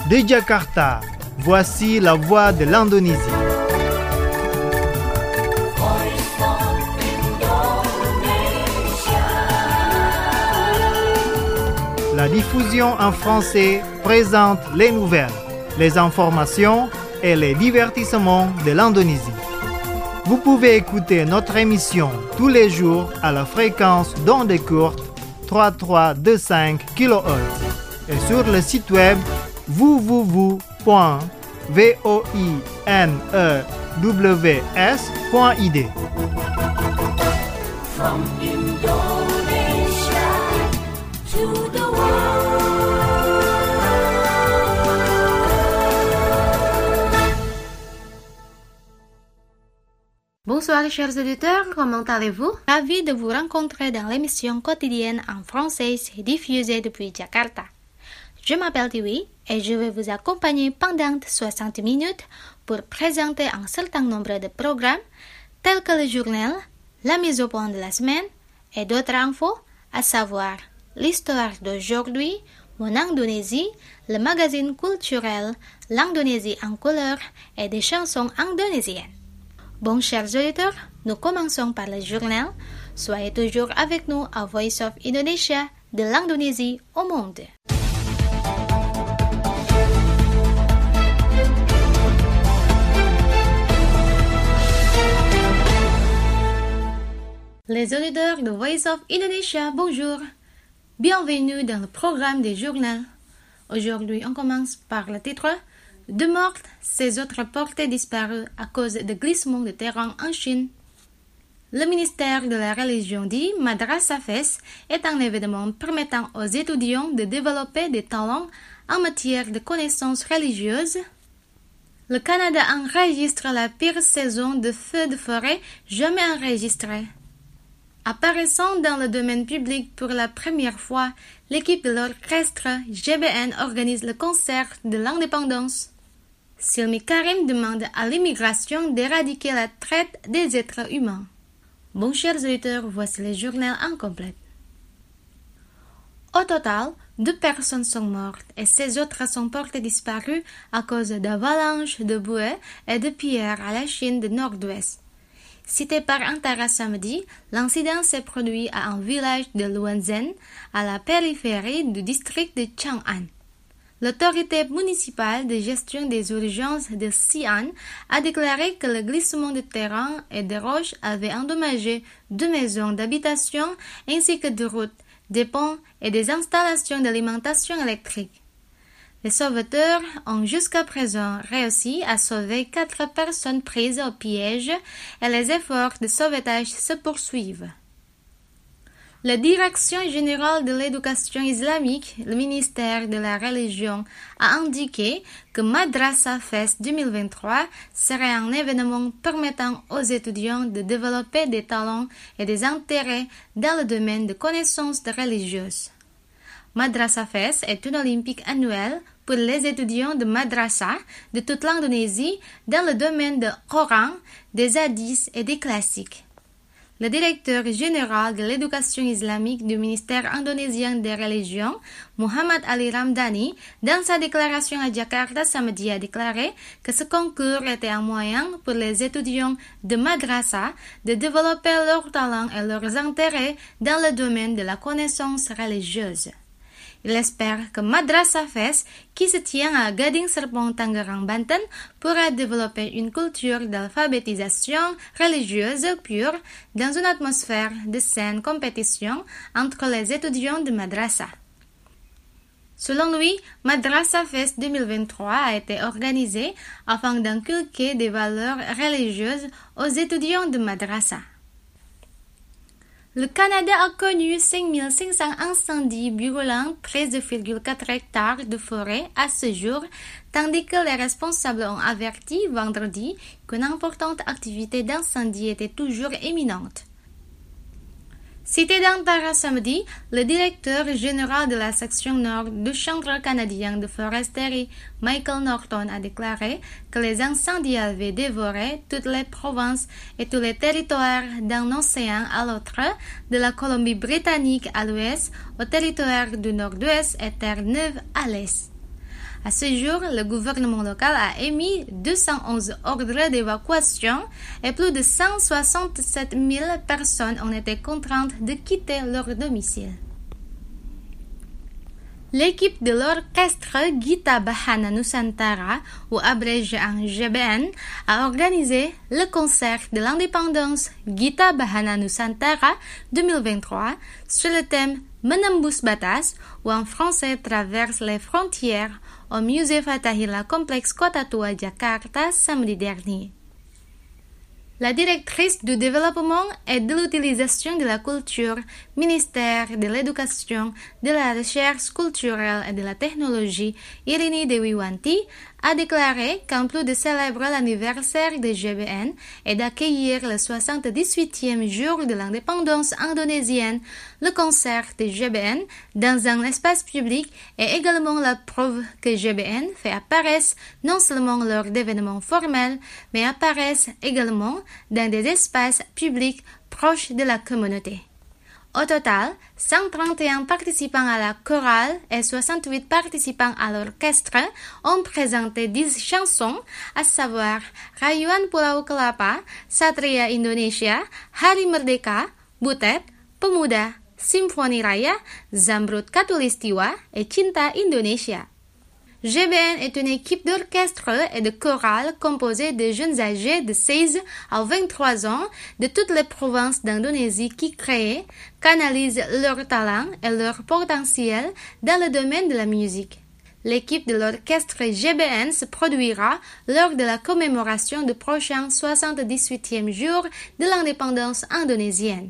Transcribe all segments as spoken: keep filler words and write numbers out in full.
De Jakarta, voici la voix de l'Indonésie. La diffusion en français présente les nouvelles, les informations et les divertissements de l'Indonésie. Vous pouvez écouter notre émission tous les jours à la fréquence d'ondes courtes trente-trois vingt-cinq kilohertz et sur le site web w w w point voinews point i d. From Indonesia to the Bonsoir chers auditeurs, comment allez-vous? Ravi de vous rencontrer dans l'émission quotidienne en français diffusée depuis Jakarta. Je m'appelle Tiwi et je vais vous accompagner pendant soixante minutes pour présenter un certain nombre de programmes tels que le journal, la mise au point de la semaine et d'autres infos, à savoir l'histoire d'aujourd'hui, mon Indonésie, le magazine culturel, l'Indonésie en couleur et des chansons indonésiennes. Bon, chers auditeurs, nous commençons par le journal. Soyez toujours avec nous à Voice of Indonesia, de l'Indonésie au monde. Les auditeurs de Voice of Indonesia, bonjour. Bienvenue dans le programme des journaux. Aujourd'hui, on commence par le titre « Deux morts, ces autres portés disparus à cause de glissements de terrain en Chine ». Le ministère de la Religion dit « Madrasa Fest est un événement permettant aux étudiants de développer des talents en matière de connaissances religieuses ». Le Canada enregistre la pire saison de feux de forêt jamais enregistrée. Apparaissant dans le domaine public pour la première fois, l'équipe de l'orchestre G B N organise le concert de l'indépendance. Silmi Karim demande à l'immigration d'éradiquer la traite des êtres humains. Bon, chers auditeurs, voici le journal en complet. Au total, deux personnes sont mortes et seize autres sont portées disparues à cause d'avalanches de bouée et de pierres à la Chine du Nord-Ouest. Cité par Antara samedi, l'incident s'est produit à un village de Luanzen, à la périphérie du district de Chang'an. L'autorité municipale de gestion des urgences de Xi'an a déclaré que le glissement de terrain et de roches avait endommagé deux maisons d'habitation ainsi que deux routes, des ponts et des installations d'alimentation électrique. Les sauveteurs ont jusqu'à présent réussi à sauver quatre personnes prises au piège et les efforts de sauvetage se poursuivent. La Direction générale de l'éducation islamique, le ministère de la Religion, a indiqué que Madrasa Fest deux mille vingt-trois serait un événement permettant aux étudiants de développer des talents et des intérêts dans le domaine de connaissances religieuses. Madrasa Fest est une olympique annuelle pour les étudiants de madrasa de toute l'Indonésie dans le domaine du Coran, des hadiths et des classiques. Le directeur général de l'éducation islamique du ministère indonésien des religions, Muhammad Ali Ramdhani, dans sa déclaration à Jakarta samedi a déclaré que ce concours était un moyen pour les étudiants de madrasa de développer leurs talents et leurs intérêts dans le domaine de la connaissance religieuse. Il espère que Madrasa Fest, qui se tient à Gading Serpong, Tangerang, Banten, pourra développer une culture d'alphabétisation religieuse pure dans une atmosphère de saine compétition entre les étudiants de Madrasa. Selon lui, Madrasa Fest deux mille vingt-trois a été organisé afin d'inculquer des valeurs religieuses aux étudiants de Madrasa. Le Canada a connu cinq mille cinq cents incendies brûlant treize virgule quatre hectares de forêt à ce jour, tandis que les responsables ont averti vendredi qu'une importante activité d'incendie était toujours imminente. Cité d'Antara samedi, le directeur général de la section nord du Centre canadien de foresterie, Michael Norton, a déclaré que les incendies avaient dévoré toutes les provinces et tous les territoires d'un océan à l'autre, de la Colombie-Britannique à l'ouest au territoire du nord-ouest et Terre-Neuve à l'est. À ce jour, le gouvernement local a émis deux cent onze ordres d'évacuation et plus de cent soixante-sept mille personnes ont été contraintes de quitter leur domicile. L'équipe de l'orchestre Gita Bahana Nusantara, ou abrégé en G B N, a organisé le concert de l'indépendance Gita Bahana Nusantara deux mille vingt-trois sur le thème Menembus Batas, ou en français Traverse les frontières, au musée Fatahillah Complexe Kota Tua Jakarta samedi dernier. La directrice du développement et de l'utilisation de la culture, ministère de l'Éducation, de la Recherche culturelle et de la Technologie, Irini Dewiwanti, a déclaré qu'en plus de célébrer l'anniversaire de G B N et d'accueillir le soixante-dix-huitième jour de l'indépendance indonésienne, le concert de G B N dans un espace public est également la preuve que G B N fait apparaître non seulement lors d'événements formels, mais apparaissent également dans des espaces publics proches de la communauté. Au total, cent trente et un participants à la chorale et soixante-huit participants à l'orchestre ont présenté dix chansons, à savoir Rayuan Pulau Kelapa, Satria Indonesia, Hari Merdeka, Butet, Pemuda, Simfoni Raya, Zamrud Katulistiwa et Cinta Indonesia. G B N est une équipe d'orchestre et de chorale composée de jeunes âgés de seize à vingt-trois ans de toutes les provinces d'Indonésie qui créent, canalisent leur talent et leur potentiel dans le domaine de la musique. L'équipe de l'orchestre G B N se produira lors de la commémoration du prochain soixante-dix-huitième jour de l'indépendance indonésienne.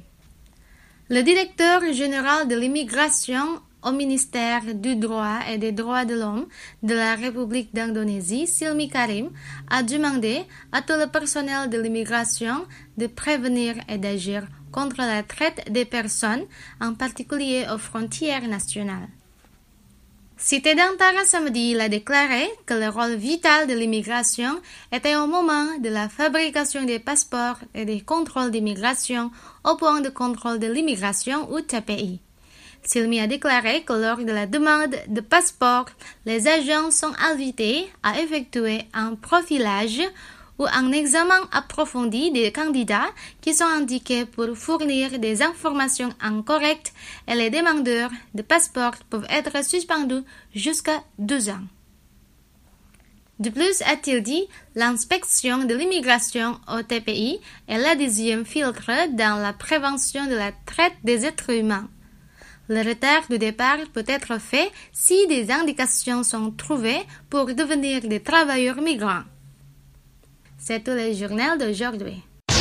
Le directeur général de l'immigration au ministère du droit et des droits de l'homme de la République d'Indonésie, Silmi Karim, a demandé à tout le personnel de l'immigration de prévenir et d'agir contre la traite des personnes, en particulier aux frontières nationales. Cité d'Antara samedi, il a déclaré que le rôle vital de l'immigration était au moment de la fabrication des passeports et des contrôles d'immigration au point de contrôle de l'immigration ou T P I. Silmi a déclaré que lors de la demande de passeport, les agents sont invités à effectuer un profilage ou un examen approfondi des candidats qui sont indiqués pour fournir des informations incorrectes et les demandeurs de passeport peuvent être suspendus jusqu'à deux ans. De plus, a-t-il dit, l'inspection de l'immigration au T P I est le deuxième filtre dans la prévention de la traite des êtres humains. Le retard du départ peut être fait si des indications sont trouvées pour devenir des travailleurs migrants. C'est tout le journal d'aujourd'hui.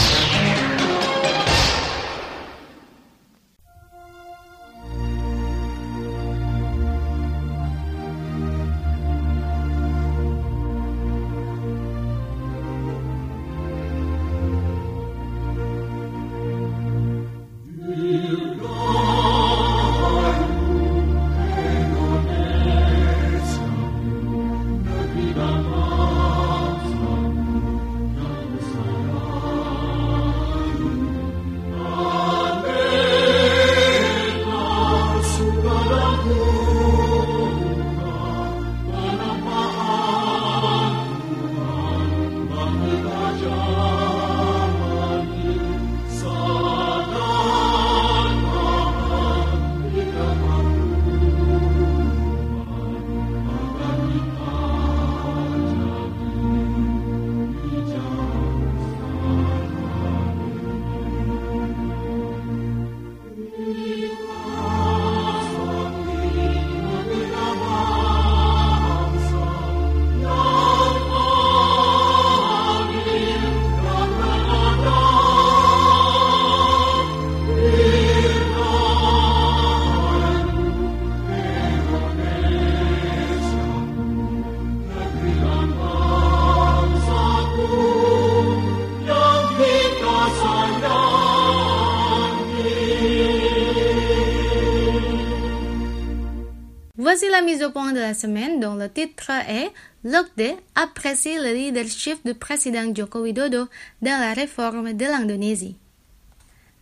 Voici la mise au point de la semaine dont le titre est « L'O C D E apprécie le leadership du président Joko Widodo dans la réforme de l'Indonésie ».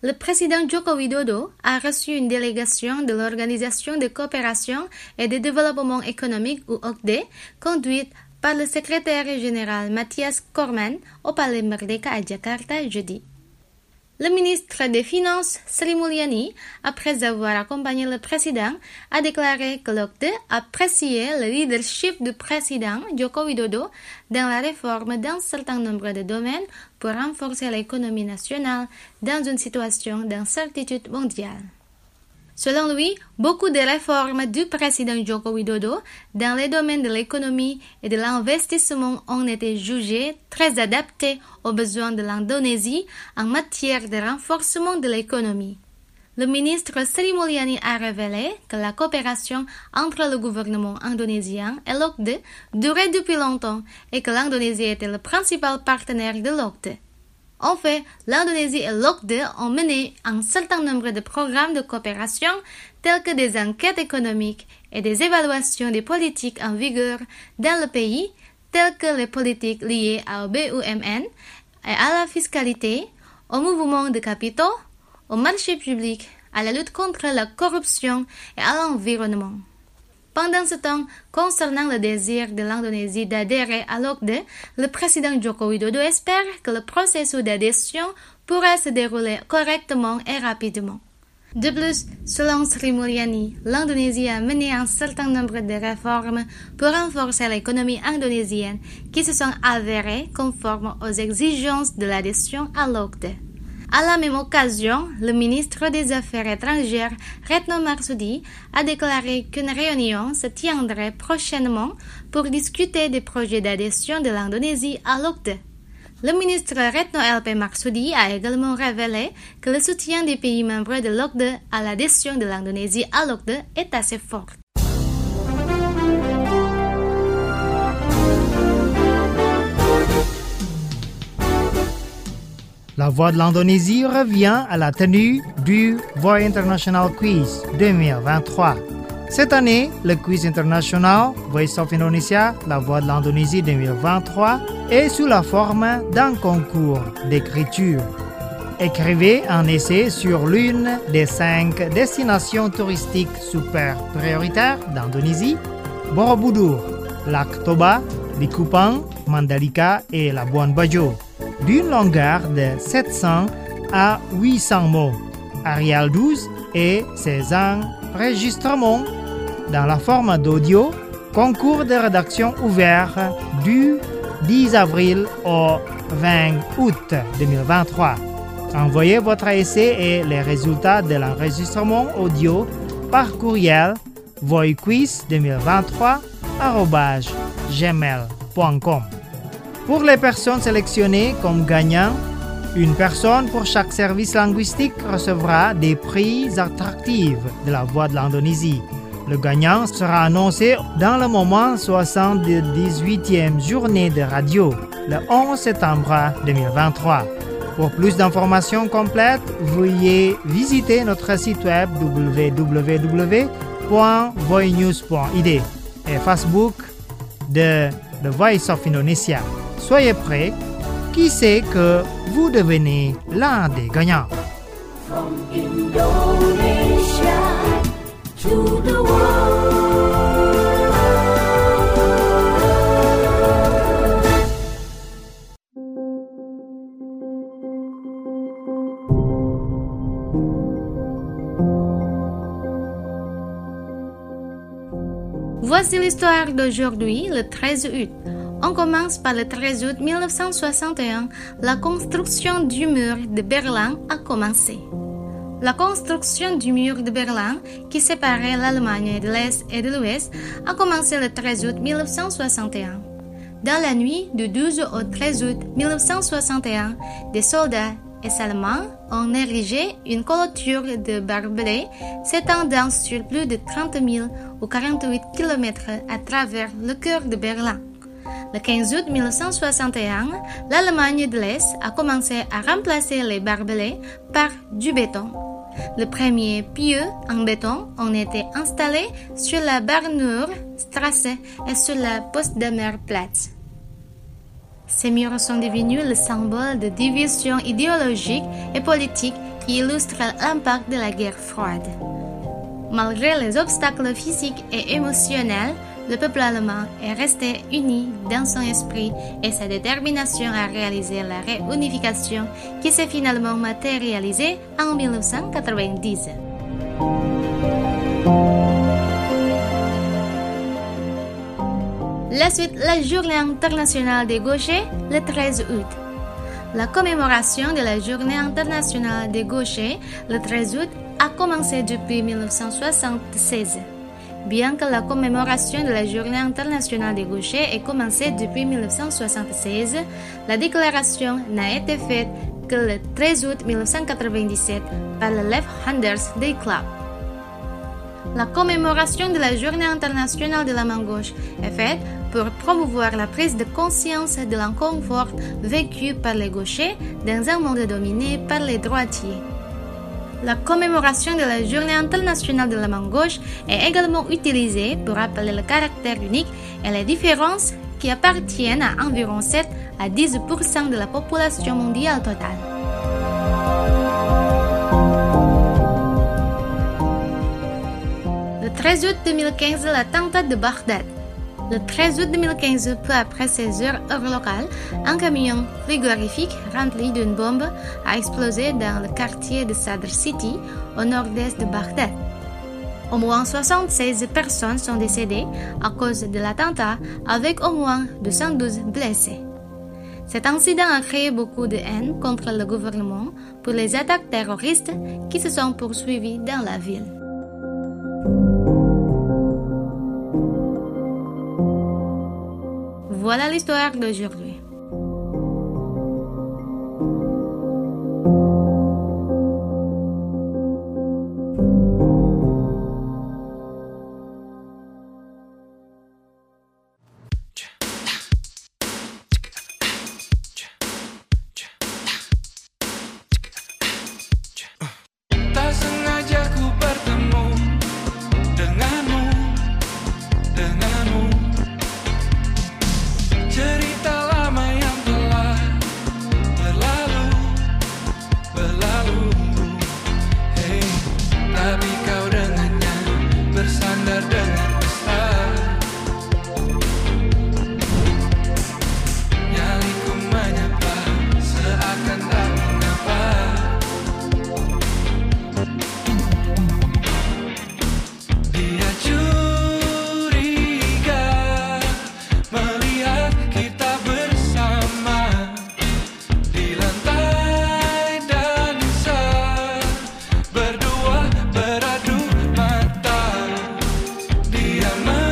Le président Joko Widodo a reçu une délégation de l'Organisation de coopération et de développement économique ou O C D E, conduite par le secrétaire général Mathias Korman au Palais Merdeka à Jakarta jeudi. Le ministre des Finances, Sri Mulyani, après avoir accompagné le président, a déclaré que l'O C D E appréciait le leadership du président Joko Widodo dans la réforme d'un certain nombre de domaines pour renforcer l'économie nationale dans une situation d'incertitude mondiale. Selon lui, beaucoup de réformes du président Joko Widodo dans les domaines de l'économie et de l'investissement ont été jugées très adaptées aux besoins de l'Indonésie en matière de renforcement de l'économie. Le ministre Sri Mulyani a révélé que la coopération entre le gouvernement indonésien et l'O C D E durait depuis longtemps et que l'Indonésie était le principal partenaire de l'O C D E. En fait, l'Indonésie et l'O C D E ont mené un certain nombre de programmes de coopération tels que des enquêtes économiques et des évaluations des politiques en vigueur dans le pays, telles que les politiques liées au B U M N et à la fiscalité, au mouvement de capitaux, au marché public, à la lutte contre la corruption et à l'environnement. Pendant ce temps, concernant le désir de l'Indonésie d'adhérer à l'O C D E, le président Joko Widodo espère que le processus d'adhésion pourra se dérouler correctement et rapidement. De plus, selon Sri Mulyani, l'Indonésie a mené un certain nombre de réformes pour renforcer l'économie indonésienne qui se sont avérées conformes aux exigences de l'adhésion à l'O C D E. À la même occasion, le ministre des Affaires étrangères, Retno Marsudi, a déclaré qu'une réunion se tiendrait prochainement pour discuter des projets d'adhésion de l'Indonésie à l'O C D E. Le ministre Retno L P Marsudi a également révélé que le soutien des pays membres de l'O C D E à l'adhésion de l'Indonésie à l'O C D E est assez fort. La Voix de l'Indonésie revient à la tenue du Voix International Quiz deux mille vingt-trois. Cette année, le quiz international Voice of Indonesia, La Voix de l'Indonésie deux mille vingt-trois, est sous la forme d'un concours d'écriture. Écrivez un essai sur l'une des cinq destinations touristiques super prioritaires d'Indonésie, Borobudur, Lac Toba, Likupang, Mandalika et Labuan Bajo, d'une longueur de sept cents à huit cents mots. Arial douze et ses enregistrements dans la forme d'audio, concours de rédaction ouvert du dix avril au vingt août deux mille vingt-trois. Envoyez votre essai et les résultats de l'enregistrement audio par courriel voiquiz deux mille vingt-trois arobase gmail point com. Pour les personnes sélectionnées comme gagnants, une personne pour chaque service linguistique recevra des prix attractifs de la Voix de l'Indonésie. Le gagnant sera annoncé dans le moment soixante-dix-huitième journée de radio, le onze septembre deux mille vingt-trois. Pour plus d'informations complètes, veuillez visiter notre site web w w w point voinews point i d et Facebook de The Voice of Indonesia. Soyez prêts, qui sait que vous devenez l'un des gagnants. From Indonesia to the world. Voici l'histoire d'aujourd'hui, le treize août. On commence par le treize août mille neuf cent soixante et un, la construction du mur de Berlin a commencé. La construction du mur de Berlin, qui séparait l'Allemagne de l'Est et de l'Ouest, a commencé le treize août mille neuf cent soixante et un. Dans la nuit du douze au treize août mille neuf cent soixante et un, des soldats et Allemands ont érigé une clôture de barbelés s'étendant sur plus de trente mille ou quarante-huit kilomètres à travers le cœur de Berlin. Le quinze août mille neuf cent soixante et un, l'Allemagne de l'Est a commencé à remplacer les barbelés par du béton. Les premiers pieux en béton ont été installés sur la Barnur Strasse et sur la Potsdamer Platz. Ces murs sont devenus le symbole de division idéologique et politique qui illustre l'impact de la guerre froide. Malgré les obstacles physiques et émotionnels, le peuple allemand est resté uni dans son esprit et sa détermination à réaliser la réunification qui s'est finalement matérialisée en mille neuf cent quatre-vingt-dix. La suite, la Journée internationale des gauchers, le treize août. La commémoration de la Journée internationale des gauchers, le treize août, a commencé depuis mille neuf cent soixante-seize. Bien que la commémoration de la Journée internationale des gauchers ait commencé depuis mille neuf cent soixante-seize, la déclaration n'a été faite que le treize août mille neuf cent quatre-vingt-dix-sept par le Left-Handers Day Club. La commémoration de la Journée internationale de la main gauche est faite pour promouvoir la prise de conscience de l'inconfort vécu par les gauchers dans un monde dominé par les droitiers. La commémoration de la Journée internationale de la main gauche est également utilisée pour rappeler le caractère unique et les différences qui appartiennent à environ sept à dix pour cent de la population mondiale totale. Le treize août deux mille quinze, l'attentat de Bagdad. Le treize août deux mille quinze, peu après seize heures heure locale, un camion frigorifique rempli d'une bombe a explosé dans le quartier de Sadr City, au nord-est de Bagdad. Au moins soixante-seize personnes sont décédées à cause de l'attentat, avec au moins deux cent douze blessés. Cet incident a créé beaucoup de haine contre le gouvernement pour les attaques terroristes qui se sont poursuivies dans la ville. Voilà l'histoire d'aujourd'hui. Tak sengaja ku bertemu denganmu, denganmu. Cerita lama yang telah berlalu, berlalu. Hey, tapi kau dengannya bersandar dengan besar. Nyaliku menyapa seakan tak mengapa. Dia curiga melihat kita bersama di lantai dansa, berdua beradu mata. Dia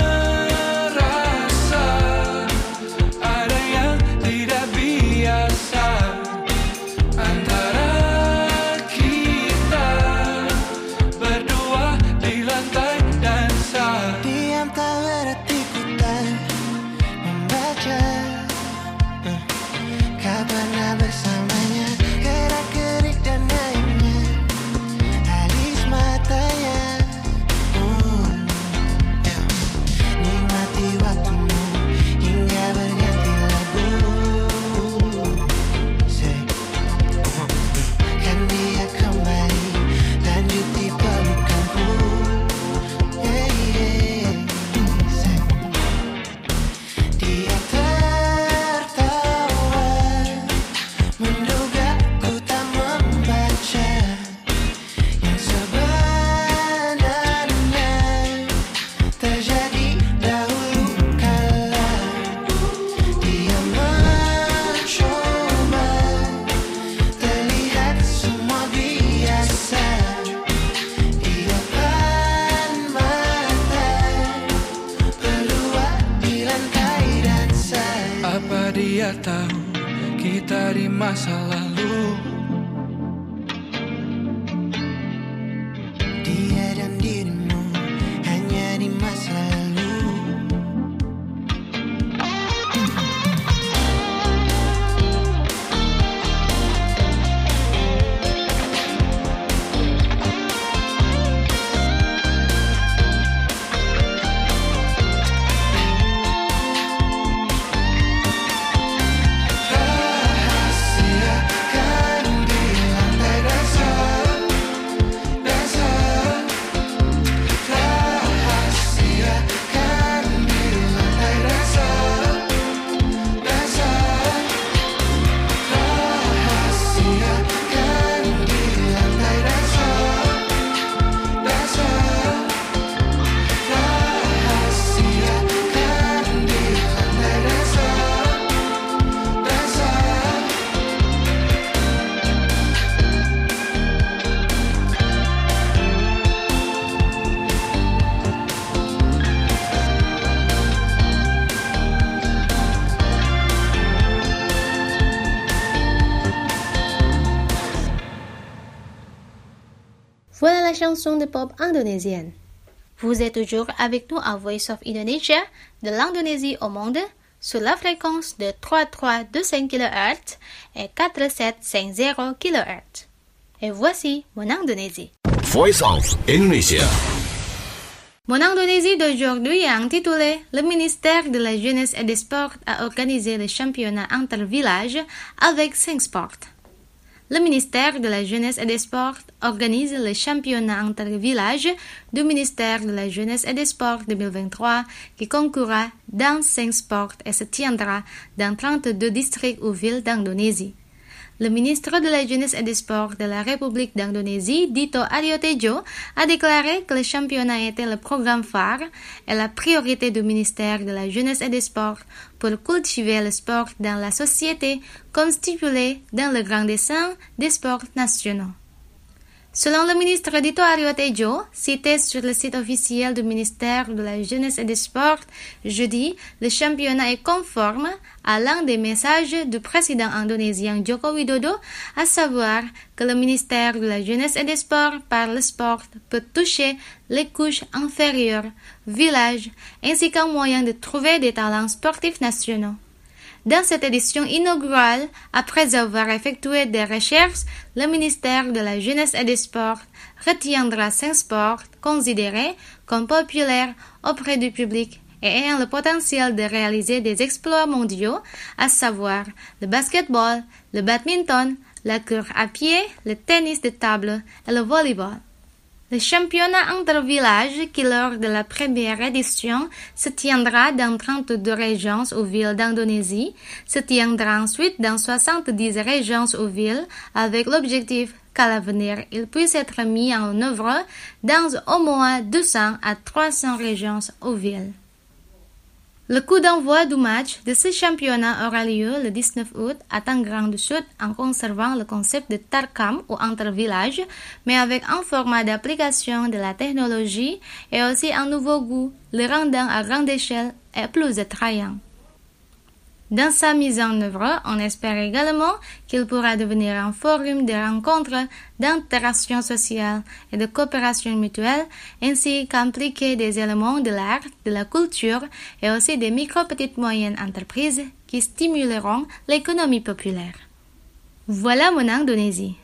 merasa ada yang tidak biasa antara kita berdua di lantai dansa. Diam tak berarti ku tak membaca. Eh, Kau pernah bersamanya, gerak-gerik dan naiknya alis matanya. Hmm, ya. Nikmati waktumu hingga berganti lagu. Say, kan dia kembali lanjuti pelukanku. Yeah, yeah. Say, dia tertawa menduga ku tak membaca yang sebenarnya terjadi dahulu kala. Dia mencoba terlihat semua biasa di depan mata, berdua di lantai dansa. Apa dia tahu kita di masa lalu? Dia dan dirimu hanya di masa lalu. Voilà la chanson de pop indonésienne. Vous êtes toujours avec nous à Voice of Indonesia, de l'Indonésie au monde, sur la fréquence de trois trois deux cinq kilohertz et quatre sept cinq zéro kilohertz. Et voici mon Indonésie. Voice of Indonesia. Mon Indonésie d'aujourd'hui est intitulé « Le ministère de la Jeunesse et des Sports a organisé le championnat inter-village avec cinq sports ». Le ministère de la Jeunesse et des Sports organise le championnat inter-village du ministère de la Jeunesse et des Sports deux mille vingt-trois qui concourra dans cinq sports et se tiendra dans trente-deux districts ou villes d'Indonésie. Le ministre de la Jeunesse et des Sports de la République d'Indonésie, Dito Aryo Tejo, a déclaré que le championnat était le programme phare et la priorité du ministère de la Jeunesse et des Sports pour cultiver le sport dans la société comme stipulé dans le Grand Dessein des sports nationaux. Selon le ministre Dito Aryo Tejo, cité sur le site officiel du ministère de la Jeunesse et des Sports, jeudi, le championnat est conforme à l'un des messages du président indonésien Joko Widodo, à savoir que le ministère de la Jeunesse et des Sports par le sport peut toucher les couches inférieures, villages, ainsi qu'un moyen de trouver des talents sportifs nationaux. Dans cette édition inaugurale, après avoir effectué des recherches, le ministère de la Jeunesse et des Sports retiendra cinq sports considérés comme populaires auprès du public et ayant le potentiel de réaliser des exploits mondiaux, à savoir le basketball, le badminton, la course à pied, le tennis de table et le volleyball. Le championnat inter-village, qui lors de la première édition se tiendra dans trente-deux régions ou villes d'Indonésie, se tiendra ensuite dans soixante-dix régions ou villes avec l'objectif qu'à l'avenir il puisse être mis en œuvre dans au moins deux cents à trois cents régions ou villes. Le coup d'envoi du match de ce championnat aura lieu le dix-neuf août à Tangerang du Sud en conservant le concept de Tarkam ou inter-village, mais avec un format d'application de la technologie et aussi un nouveau goût, le rendant à grande échelle et plus attrayant. Dans sa mise en œuvre, on espère également qu'il pourra devenir un forum de rencontres, d'interaction sociale et de coopération mutuelle, ainsi qu'impliquer des éléments de l'art, de la culture et aussi des micro-petites moyennes entreprises qui stimuleront l'économie populaire. Voilà mon Indonésie.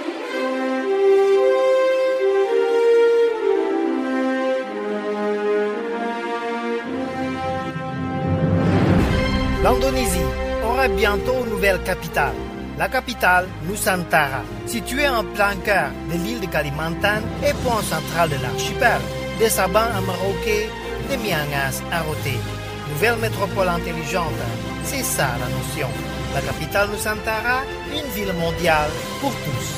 L'Indonésie aura bientôt une nouvelle capitale, la capitale Nusantara, située en plein cœur de l'île de Kalimantan et point central de l'archipel, de Sabah à Merauke, de Miangas à Rote. Nouvelle métropole intelligente, c'est ça la notion. La capitale Nusantara, une ville mondiale pour tous.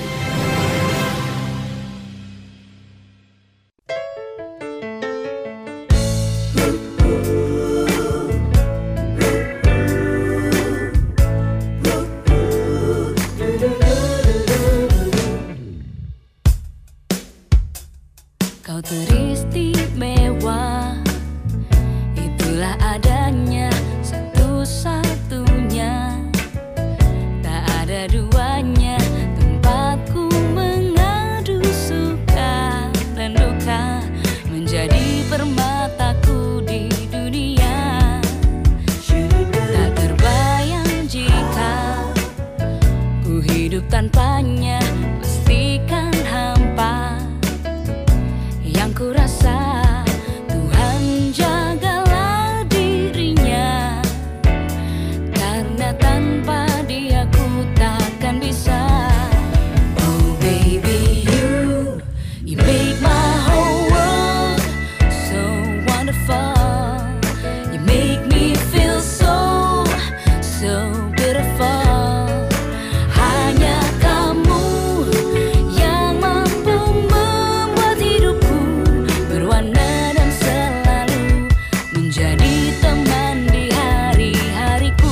Kau teristimewa, itulah adanya satu-satunya, tak ada duanya, tempatku mengadu suka dan duka, menjadi permataku di dunia. Tak terbayang jika ku hidup tanpanya, pastikan hampa. Yang ku rasa Tuhan jagalah dirinya, karena tanpa dia ku takkan bisa. Oh baby you, you make my whole world so wonderful. You make me feel so, so beautiful. Hanya kamu yang mampu membuat hidupku berwarna dan selalu menjadi teman di hari-hariku.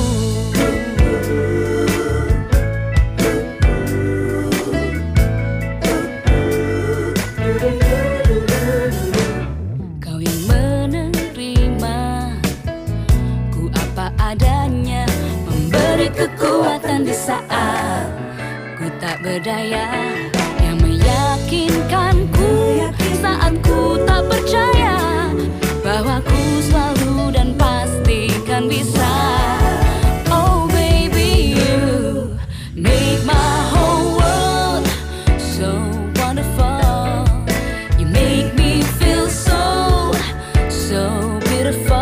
Kau yang menerima ku apa adanya, memberi kekuatan di saat ku tak berdaya, yang meyakinkan saat-saatku tak percaya bahwa ku selalu dan pasti kan bisa. Oh baby, you make my whole world so wonderful. You make me feel so, so beautiful.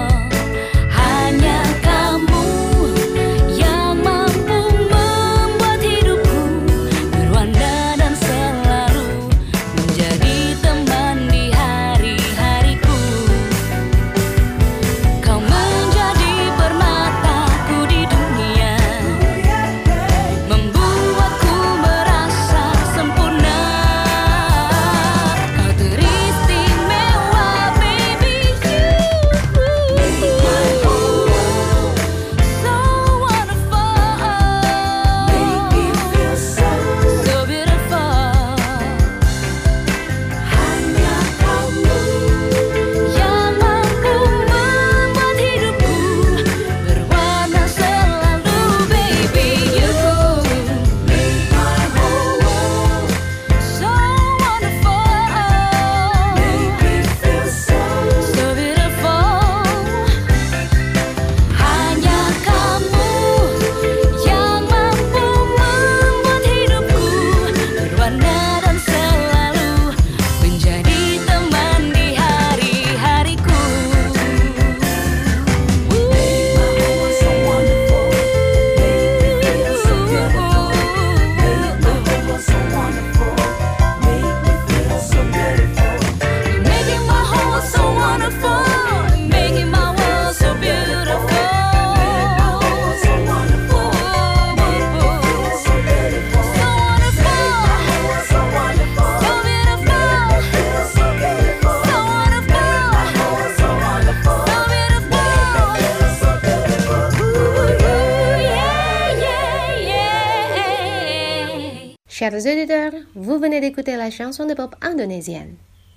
Chers auditeurs, vous venez d'écouter la chanson de pop indonésienne.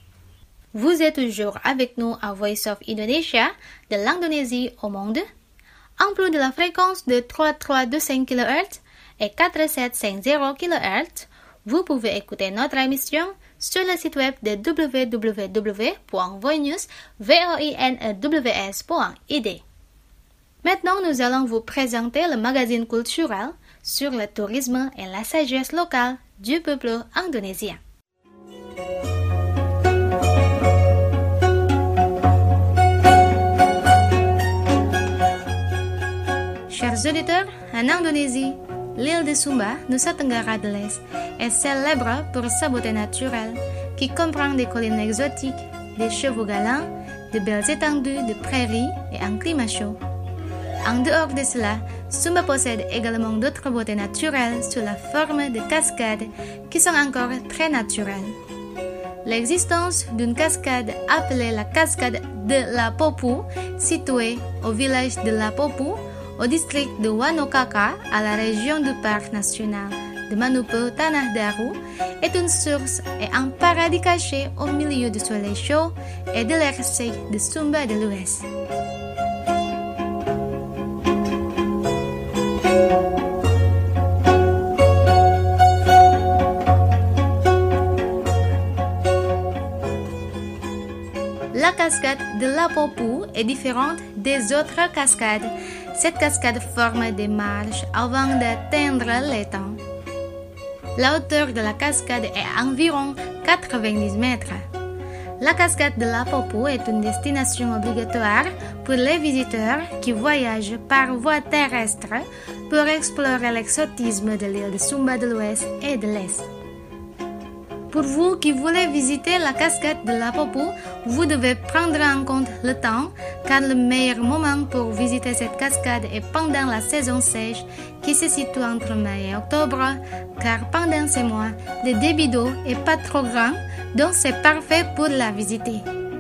Vous êtes toujours avec nous à Voice of Indonesia, de l'Indonésie au monde, en plus de la fréquence de trois mille trois cent vingt-cinq kilohertz et quatre mille sept cent cinquante kilohertz. Vous pouvez écouter notre émission sur le site web de w w w point voinews point i d. Maintenant, nous allons vous présenter le magazine culturel sur le tourisme et la sagesse locale du peuple indonésien. Chers auditeurs, en Indonésie, l'île de Sumba, Nusa Tenggara de l'Est, est célèbre pour sa beauté naturelle, qui comprend des collines exotiques, des chevaux galants, de belles étendues de prairies et un climat chaud. En dehors de cela, Sumba possède également d'autres beautés naturelles sous la forme de cascades qui sont encore très naturelles. L'existence d'une cascade appelée la cascade de La Popu, située au village de La Popu, au district de Wanokaka, à la région du parc national de Manupe Tanah Daru, est une source et un paradis caché au milieu du soleil chaud et de l'air sec de Sumba de l'Ouest. La cascade de La Popu est différente des autres cascades. Cette cascade forme des marches avant d'atteindre l'étang. La hauteur de la cascade est environ quatre-vingt-dix mètres. La cascade de La Popu est une destination obligatoire pour les visiteurs qui voyagent par voie terrestre pour explorer l'exotisme de l'île de Sumba de l'Ouest et de l'Est. Pour vous qui voulez visiter la cascade de La Popu, vous devez prendre en compte le temps, car le meilleur moment pour visiter cette cascade est pendant la saison sèche qui se situe entre mai et octobre, car pendant ces mois, le débit d'eau est pas trop grand, donc c'est parfait pour la visiter.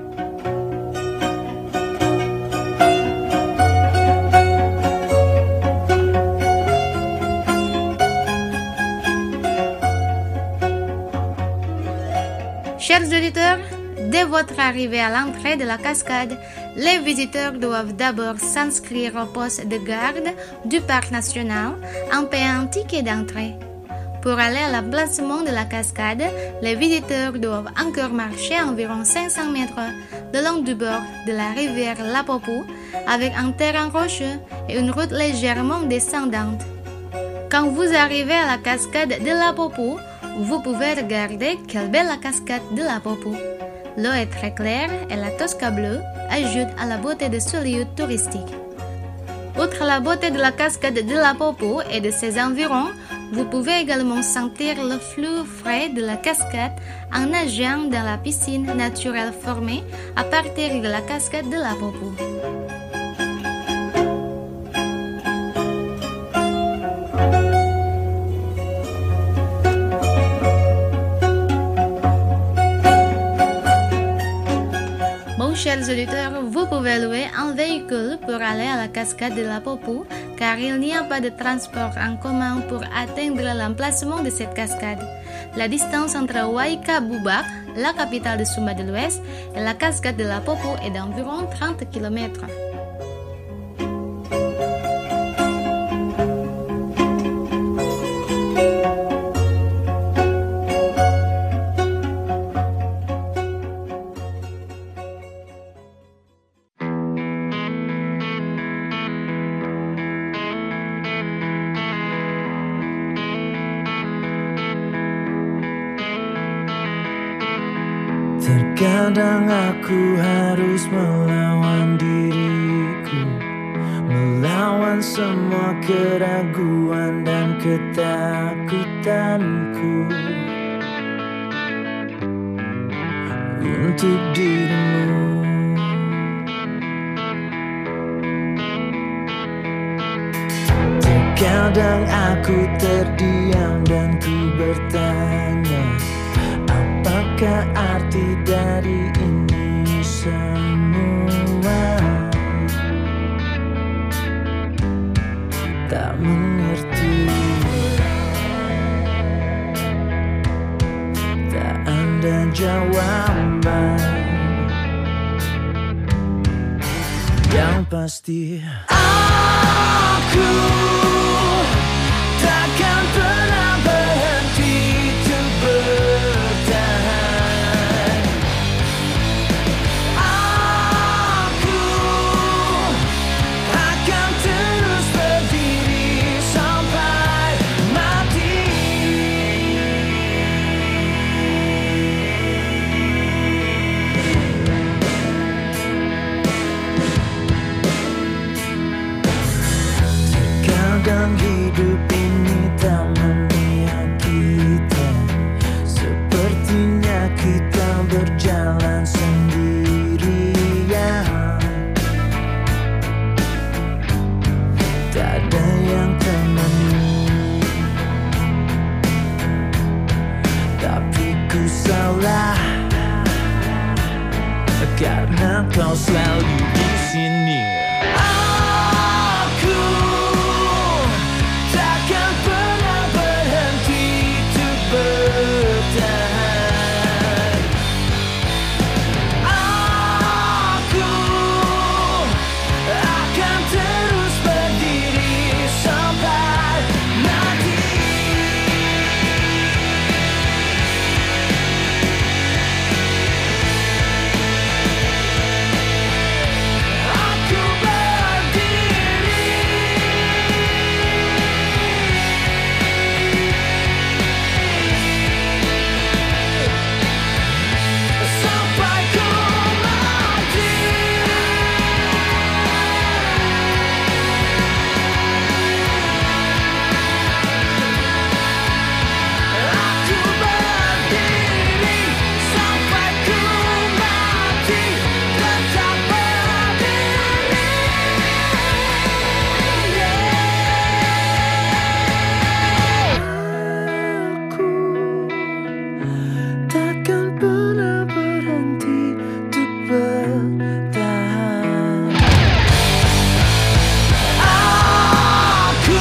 Chers auditeurs, dès votre arrivée à l'entrée de la cascade, les visiteurs doivent d'abord s'inscrire au poste de garde du parc national en payant un ticket d'entrée. Pour aller à l'emplacement de la cascade, les visiteurs doivent encore marcher environ cinq cents mètres le long du bord de la rivière Lapopu avec un terrain rocheux et une route légèrement descendante. Quand vous arrivez à la cascade de Lapopu, vous pouvez regarder quelle belle la cascade de Lapopu. L'eau est très claire et la Tosca bleue ajoute à la beauté de ce lieu touristique. Outre la beauté de la cascade de Lapopu et de ses environs, vous pouvez également sentir le flux frais de la cascade en nageant dans la piscine naturelle formée à partir de la cascade de Lapopu. Chers auditeurs, vous pouvez louer un véhicule pour aller à la cascade de Lapopu car il n'y a pas de transport en commun pour atteindre l'emplacement de cette cascade. La distance entre Waikabubak, la capitale de Sumba de l'Ouest, et la cascade de Lapopu est d'environ trente kilomètres. Terkadang aku harus melawan diriku, melawan semua keraguan dan ketakutanku untuk dirimu. Terkadang aku terdiam dan ku bertanya, apakah arti dari ini semua? Tak mengerti, tak ada jawaban. Yang pasti aku takkan pernah berhenti untuk bertahan. Aku akan terus berdiri sampai mati. Terkadang hidup ini tak memihak kita, sepertinya kita berjalan sendirian. Tak ada yang temani, tapi ku salah karena kau selalu di sini. Aku takkan pernah berhenti untuk bertahan. Aku akan terus berdiri sampai mati. Aku berdiri sampai ku mati. Aku berdiri sampai ku mati, tetap berdiri. Aku takkan pernah berhenti untuk bertahan. Aku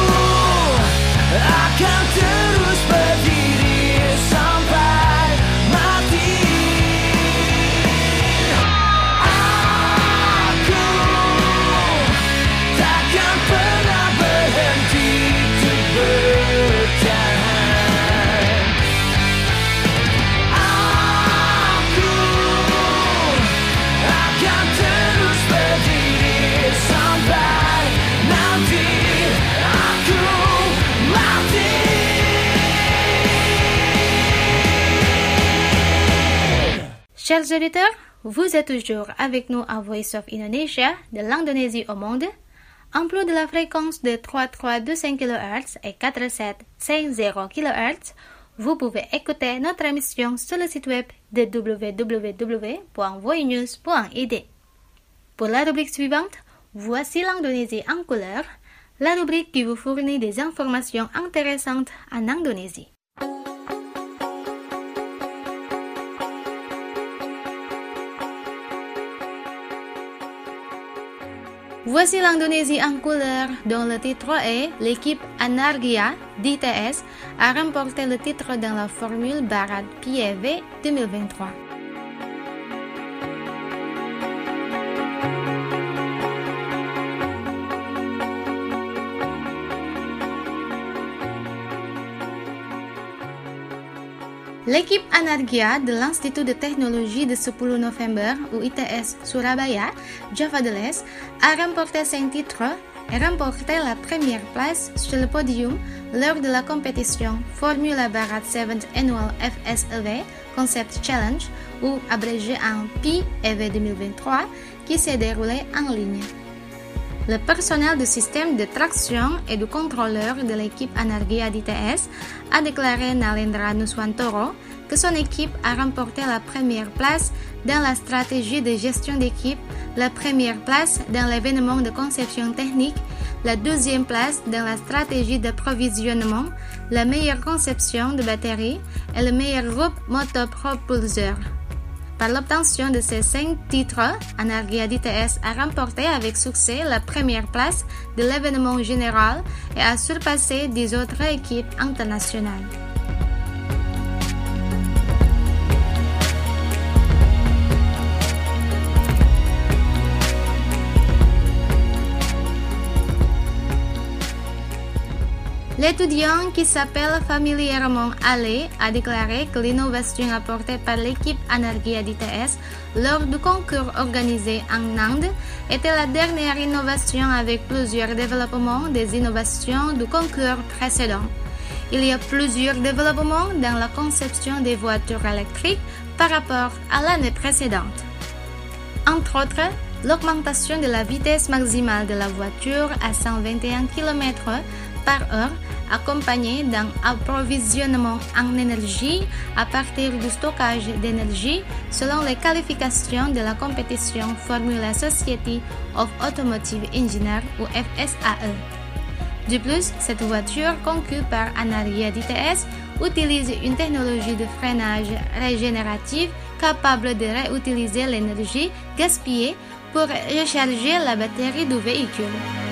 akan terus berdiri sampai mati. Aku takkan pernah berhenti untuk bertahan. Chers auditeurs, vous êtes toujours avec nous à Voice of Indonesia, de l'Indonésie au monde. En plus de la fréquence de trois virgule trois deux cinq kilohertz et quatre virgule sept cinq zéro kilohertz, vous pouvez écouter notre émission sur le site web de w w w point voinews point i d. Pour la rubrique suivante, voici l'Indonésie en couleur, la rubrique qui vous fournit des informations intéressantes en Indonésie. Voici l'Indonésie en couleur dont le titre est l'équipe Anargia d'I T S a remporté le titre dans la Formule Barat P E V deux mille vingt-trois. L'équipe Anargia de l'Institut de technologie de sepuluh November U I T S Surabaya, Java de l'Est, a remporté cinq titres et remporté la première place sur le podium lors de la compétition Formula Barat seventh Annual F S E V Concept Challenge, ou abrégé en P E V deux mille vingt-trois, qui s'est déroulé en ligne. Le personnel du système de traction et du contrôleur de l'équipe Anargia d'I T S a déclaré Nalendra Nuswantoro que son équipe a remporté la première place dans la stratégie de gestion d'équipe, la première place dans l'événement de conception technique, la deuxième place dans la stratégie d'approvisionnement, la meilleure conception de batterie et le meilleur groupe motopropulseur. Par l'obtention de ces cinq titres, Anargia d'I T S a remporté avec succès la première place de l'événement général et a surpassé dix autres équipes internationales. L'étudiant qui s'appelle familièrement Ale a déclaré que l'innovation apportée par l'équipe Anargia d'I T S lors du concours organisé en Inde était la dernière innovation avec plusieurs développements des innovations du concours précédent. Il y a plusieurs développements dans la conception des voitures électriques par rapport à l'année précédente. Entre autres, l'augmentation de la vitesse maximale de la voiture à cent vingt et un kilomètres par heure, accompagnée d'un approvisionnement en énergie à partir du stockage d'énergie selon les qualifications de la compétition Formula Society of Automotive Engineers ou F S A E. De plus, cette voiture conçue par Anargia d'I T S utilise une technologie de freinage régénérative capable de réutiliser l'énergie gaspillée pour recharger la batterie du véhicule.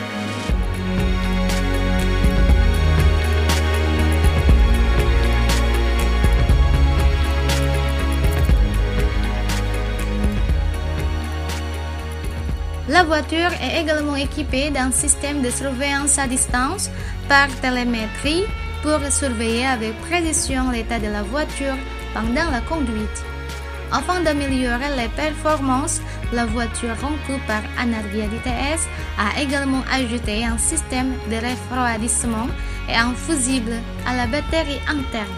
La voiture est également équipée d'un système de surveillance à distance par télémétrie pour surveiller avec précision l'état de la voiture pendant la conduite. Afin d'améliorer les performances, la voiture conçue par Anargia d'I T S a également ajouté un système de refroidissement et un fusible à la batterie interne.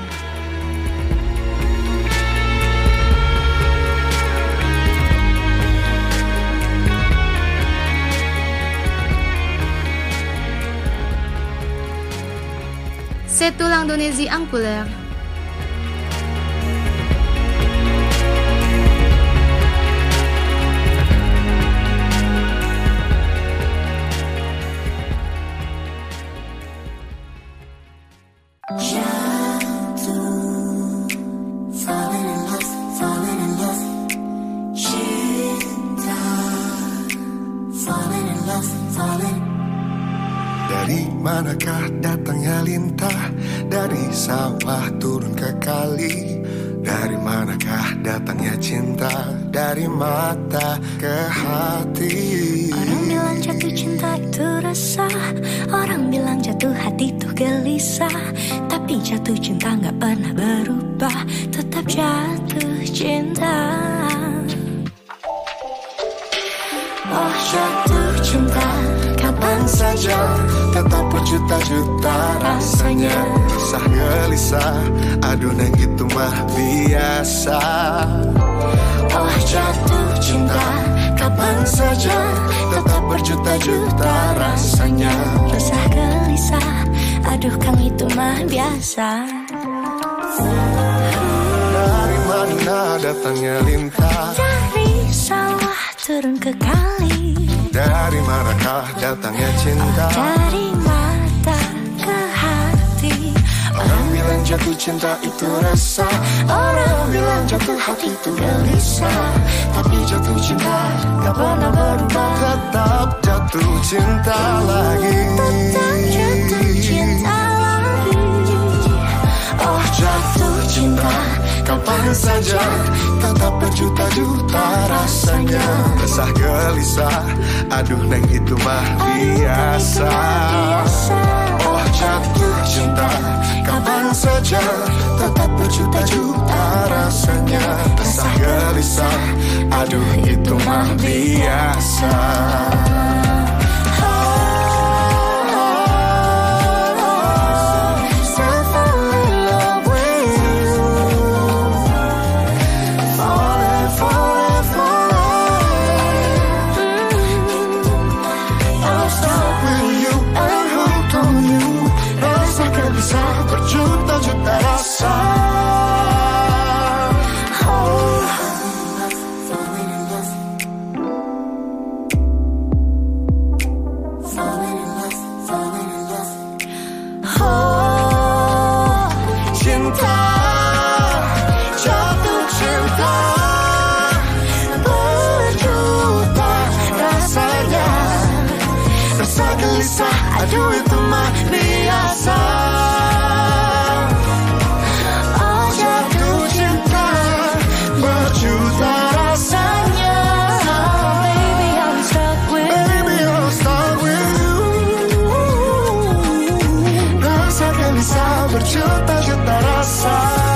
C'est tout l'Indonésie en couleur. Dari manakah datangnya lintah, dari sawah turun ke kali. Dari manakah datangnya cinta, dari mata ke hati. Orang bilang jatuh cinta itu resah, orang bilang jatuh hati itu gelisah. Tapi jatuh cinta gak pernah berubah, tetap jatuh cinta. Oh jatuh cinta kapan saja, tetap berjuta-juta rasanya. Resah gelisah, aduh neng itu mah biasa. jatuh cinta kapan saja, tetap berjuta-juta rasanya. Resah gelisah, aduh Kang itu mah biasa. Dari mana datangnya lintah? Dari sawah turun ke kali. Dari manakah datangnya cinta? Dari mata ke hati. Orang bilang jatuh cinta itu rasa, orang bilang jatuh hati itu gelisah. Tapi jatuh cinta gak pernah berubah, tetap jatuh cinta lagi. Tetap jatuh cinta lagi. Oh jatuh cinta kapan saja, tetap berjuta-juta rasanya. Resah gelisah, aduh neng itu mah biasa. Oh jatuh cinta kapan saja, tetap berjuta-juta rasanya. Resah gelisah, aduh itu mah biasa. Berjuta-juta rasa. Oh. Falling in love. Falling in love. Falling in love. Oh, cinta, jatuh cinta, berjuta rasanya. Rasa gelisah, aduh itu mah biasa. Berjuta-juta rasa.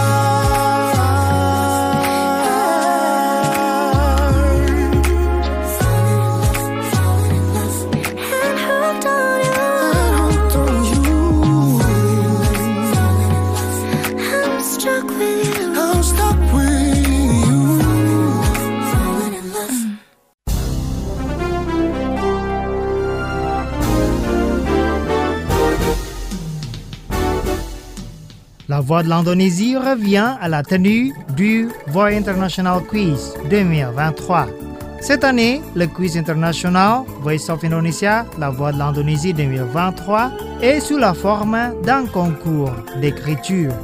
La Voix de l'Indonésie revient à la tenue du Voix International Quiz deux mille vingt-trois. Cette année, le quiz international Voice of Indonesia, La Voix de l'Indonésie deux mille vingt-trois est sous la forme d'un concours d'écriture.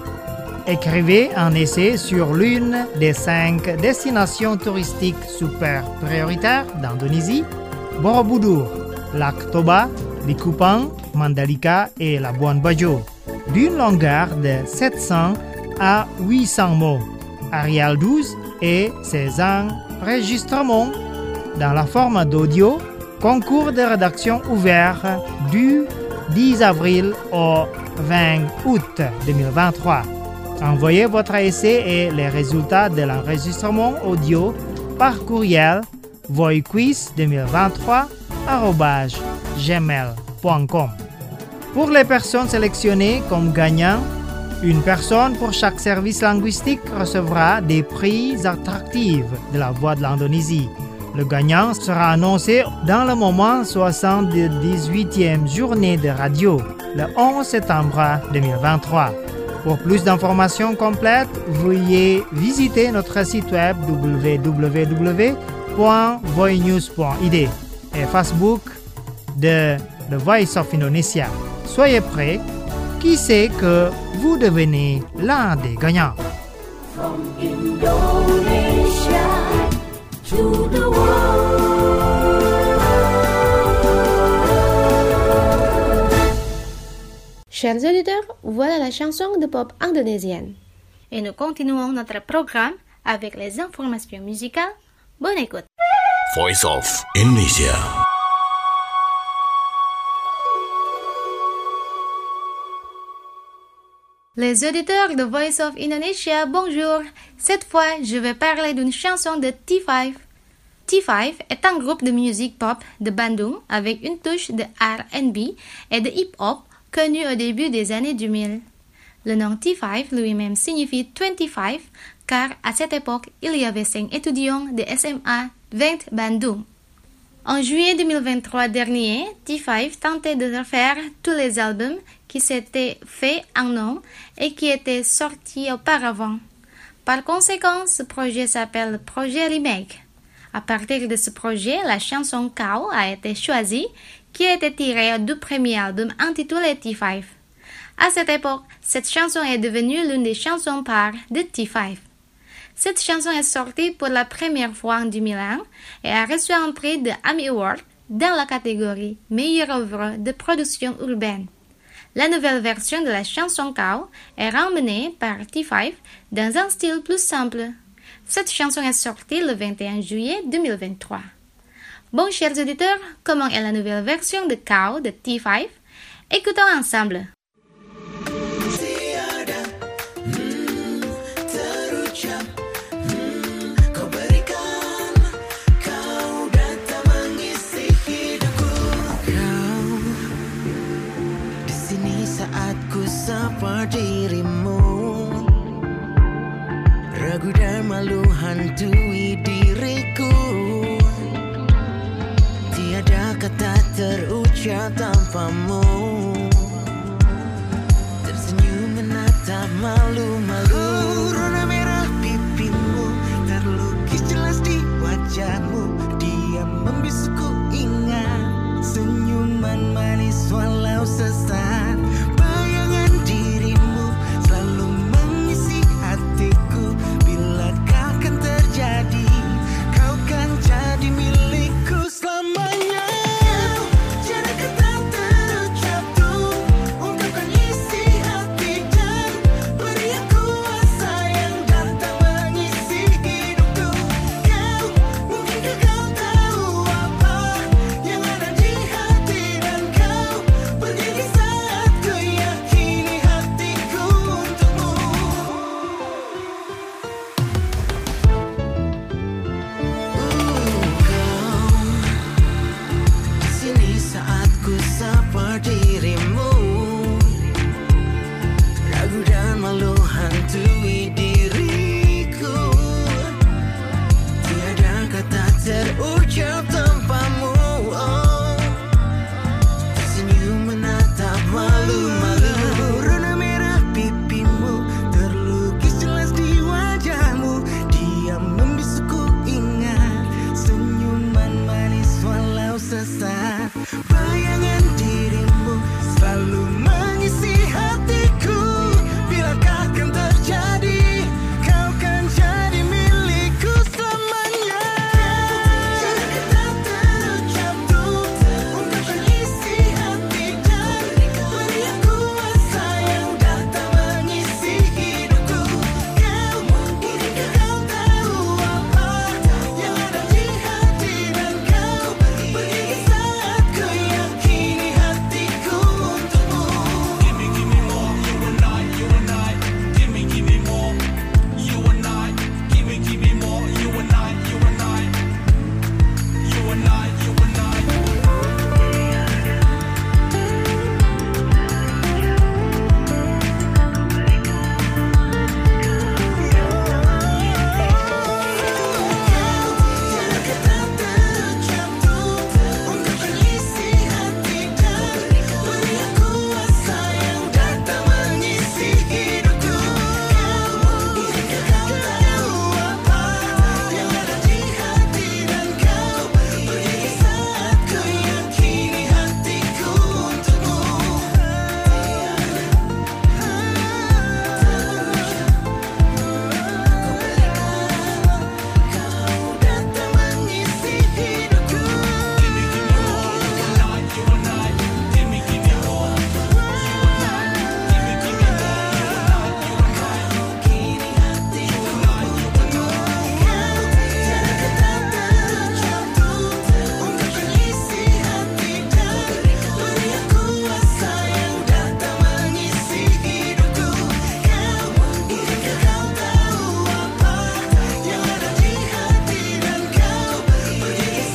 Écrivez un essai sur l'une des cinq destinations touristiques super prioritaires d'Indonésie, Borobudur, Lac Toba, Likupang, Mandalika et Labuan Bajo, d'une longueur de sept cents à huit cents mots, Arial douze et ses enregistrements dans la forme d'audio, concours de rédaction ouvert du dix avril au vingt août deux mille vingt-trois. Envoyez votre essai et les résultats de l'enregistrement audio par courriel voiquiz deux mille vingt-trois arobase gmail point com. Pour les personnes sélectionnées comme gagnants, une personne pour chaque service linguistique recevra des prix attractifs de la Voix de l'Indonésie. Le gagnant sera annoncé dans le moment soixante-dix-huitième journée de radio, le onze septembre deux mille vingt-trois. Pour plus d'informations complètes, veuillez visiter notre site web w w w point voinews point i d et Facebook de The Voice of Indonesia. Soyez prêts, qui sait que vous devenez l'un des gagnants. From Indonesia to the world. Chers auditeurs, voilà la chanson de pop indonésienne. Et nous continuons notre programme avec les informations musicales. Bonne écoute. Voice of Indonesia. Les auditeurs de Voice of Indonesia, bonjour. Cette fois, je vais parler d'une chanson de T cinq. T cinq est un groupe de musique pop de Bandung avec une touche de R and B et de hip-hop connu au début des années deux mille. Le nom T cinq lui-même signifie vingt-cinq car à cette époque, il y avait cinq étudiants de S M A vingt Bandung. En juillet deux mille vingt-trois dernier, T cinq tentait de refaire tous les albums qui s'étaient faits en an et qui étaient sortis auparavant. Par conséquent, ce projet s'appelle Projet Remake. À partir de ce projet, la chanson Kau a été choisie, qui a été tirée du premier album intitulé T cinq. À cette époque, cette chanson est devenue l'une des chansons phares de T cinq. Cette chanson est sortie pour la première fois en deux mille un et a reçu un prix de AMI Award dans la catégorie Meilleure œuvre de production urbaine. La nouvelle version de la chanson Kau est ramenée par T cinq dans un style plus simple. Cette chanson est sortie le vingt et un juillet deux mille vingt-trois. Bon, chers auditeurs, comment est la nouvelle version de Kau de T cinq? Écoutons ensemble. Sapa dirimu, ragu dan malu hantui diriku. Tiada kata terucap tanpamu, tersenyum menatap malu-malu. Rona merah pipimu terlukis jelas di wajahmu. Dia membisuku ingat senyuman manis walau sesaat.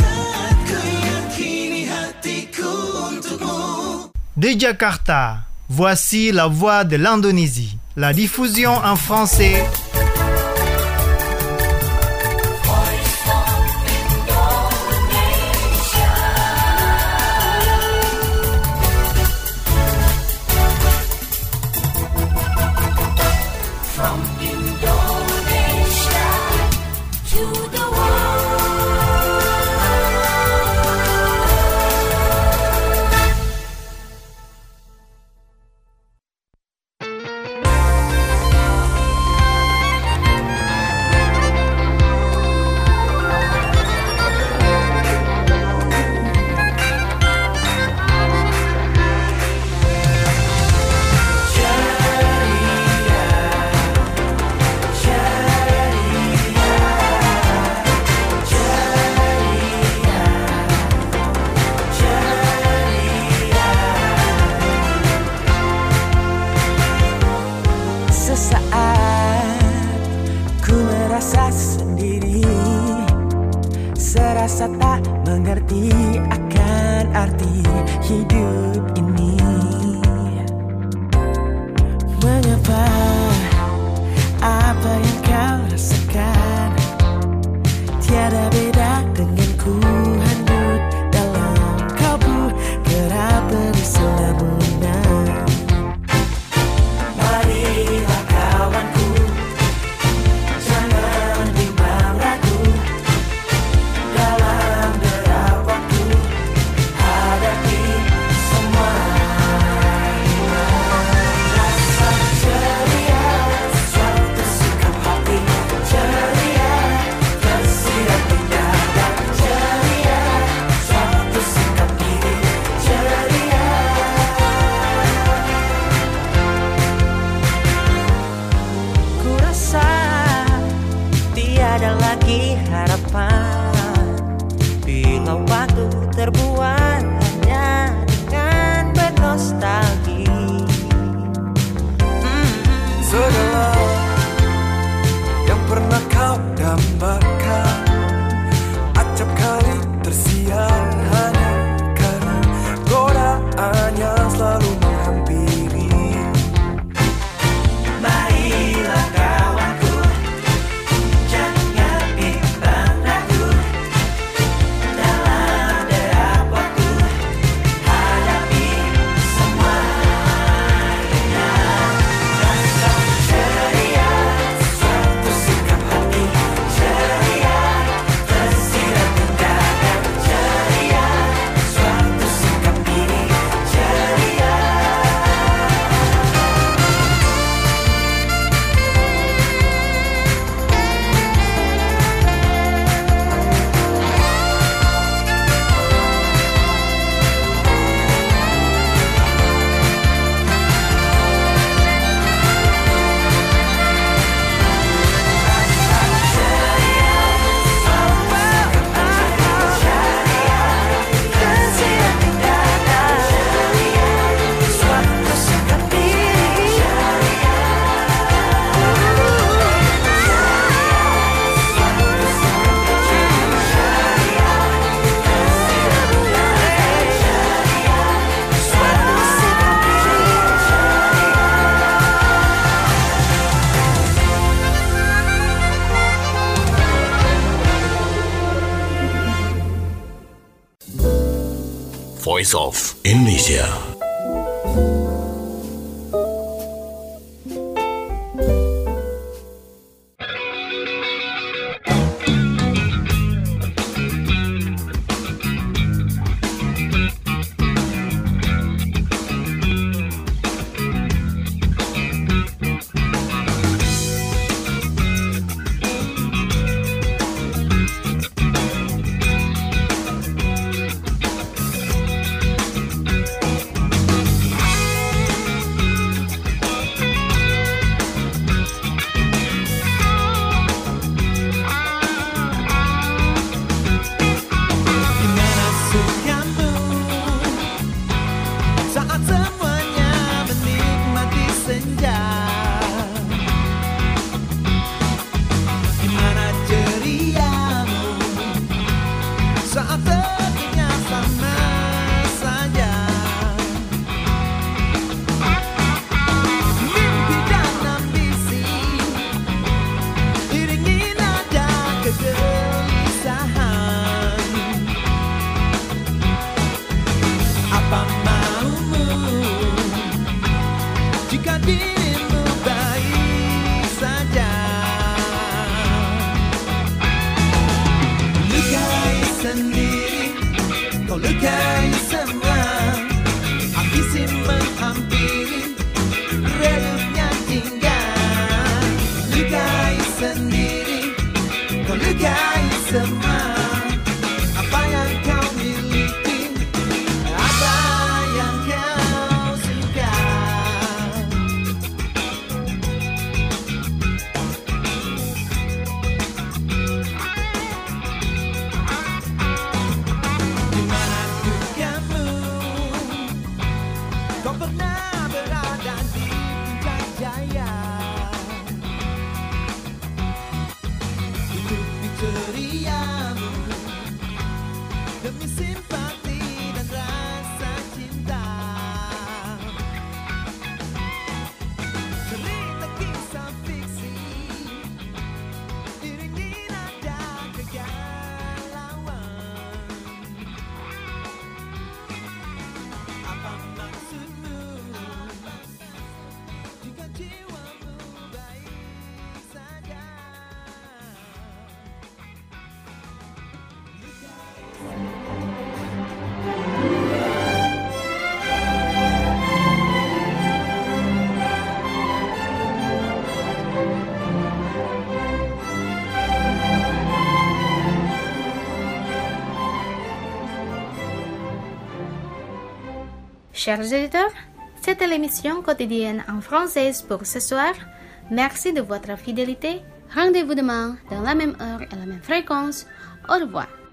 De Jakarta, Voici la voix de l'Indonésie. La diffusion en français. Serasa tak mengerti akan arti hidup ini. Mengapa apa yang kau rasakan tiada beda denganku, hanyut dalam kalbu kerap berisi lamunan. Marilah kawanku, jangan bimbang ragu. Dalam derap waktu hadapi semua. Rasa ceria, suatu sikap hati ceria, tersirat di dada ceria, suatu sikap diri ceria. Ku rasa tiada lagi harapan bila waktu terbuat hanya dengan bernostalgi. hmm. Segala yang pernah kau dambakan acap kali tersiar hanya karena godaannya selalu menghampiri. Marilah kawanku, jangan bimbang ragu. Dalam derap waktu hadapi semua. Rasa ceria, suatu sikap hati ceria, tersirat di dada ceria, suatu sikap diri ceria. Voice of Indonesia. semua apa yang kau miliki, apa yang kau suka. Dimanapun kamu, kau pernah berada di puncak jaya. Tutupi ceriamu demi simpati dan rasa cinta. Cerita kisah fiksi diiringi nada kegalauan. Apa maksudmu jika jiwamu baik saja? Chers auditeurs, c'était l'émission quotidienne en français pour ce soir. Merci de votre fidélité. Rendez-vous demain dans la même heure et la même fréquence. Au revoir.